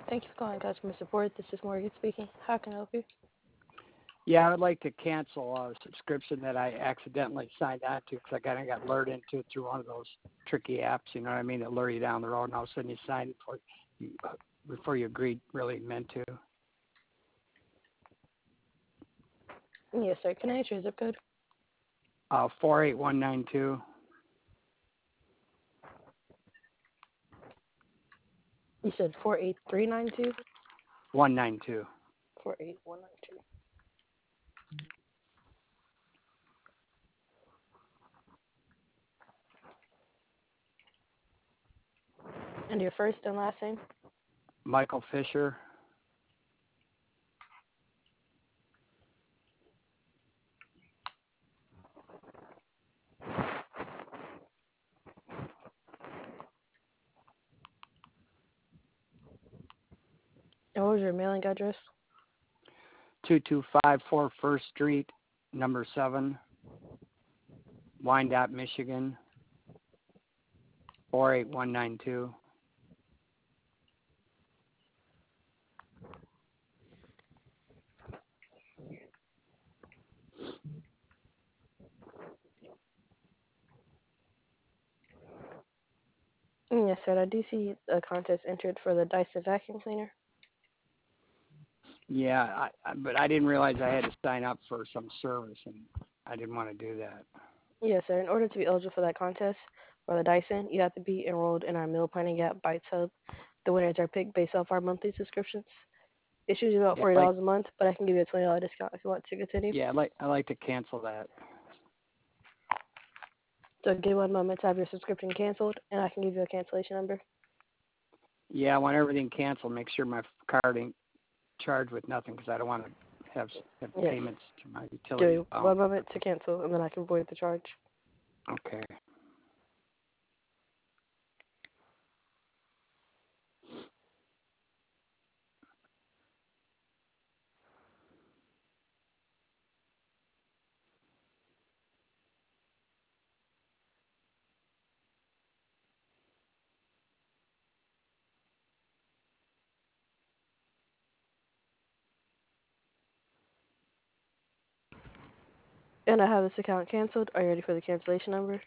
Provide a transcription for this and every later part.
Thank you for calling customer support. This is Morgan speaking. How can I help you? Yeah, I would like to cancel a subscription that I accidentally signed on to because I kind of got lured into it through one of those tricky apps, you know what I mean, that lure you down the road and all of a sudden you sign before you agreed really meant to. Yes, sir. Can I get your zip code? 48192. You said 48392? 192. 48192. And your first and last name? Michael Fisher. And what was your mailing address? 2254 First Street, number 7, Wyandotte, Michigan, 48192. Yes, sir. I do see a contest entered for the Dyson vacuum cleaner. Yeah, but I didn't realize I had to sign up for some service, and I didn't want to do that. Yes, sir. In order to be eligible for that contest for the Dyson, you have to be enrolled in our Meal Planning app, Bites Hub. The winners are picked based off our monthly subscriptions. It's usually about Yeah, $40 a month, but I can give you a $20 discount if you want to continue. I'd like to cancel that. So give 1 moment to have your subscription canceled, and I can give you a cancellation number. Yeah, I want everything canceled. Make sure my card ain't charged with nothing because I don't want to have Yes. payments to my Give utility. me 1 moment to cancel, and then I can void the charge. Okay. And I have this account canceled. Are you ready for the cancellation number?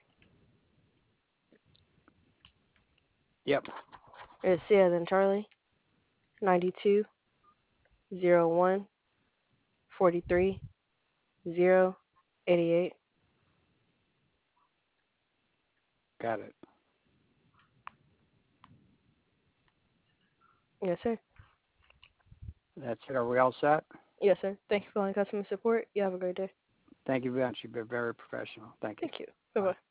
Yep. It's C as in Charlie, 92 01 43 0 88. Got it. Yes, sir. That's it. Are we all set? Yes, sir. Thank you for calling customer support. You have a great day. Thank you very much. You've been very professional. Thank you. Thank you. Bye-bye.